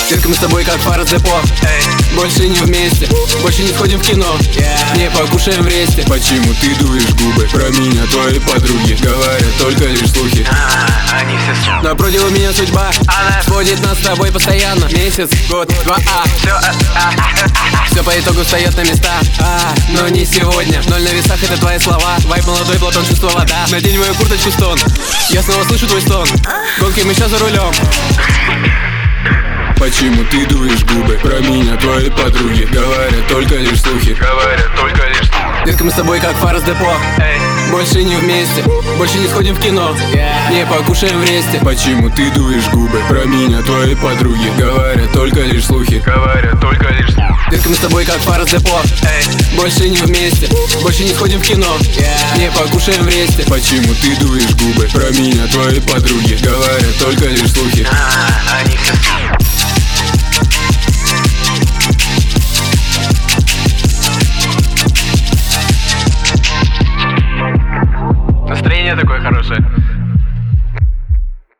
Детка, мы с тобой как фара с депо. Больше не вместе, больше не сходим в кино, не покушаем в ресте. Почему ты дуешь губы? Про меня твои подруги говорят только лишь слухи. Они все Напротив у меня судьба сводит нас с тобой постоянно. Месяц, год, два, все по итогу встает на места, но не сегодня. Ноль на весах, это твои слова. Вайб молодой, Платон, чувство вода. Надень мою курточку, стон. Я снова слышу твой стон. Гонки, мы сейчас за рулем. Почему ты дуешь губы? Про меня твои подруги говорят только лишь слухи. Детка, мы с тобой как фара с депо. Больше не вместе, больше не сходим в кино, не покушаем в ресте. Почему ты дуешь губы? Про меня твои подруги говорят только лишь слухи. Детка, мы с тобой как фара с депо. Больше не вместе, больше не сходим в кино, не покушаем в ресте. Почему ты дуешь губы? Про меня твои подруги говорят только лишь слухи. Они все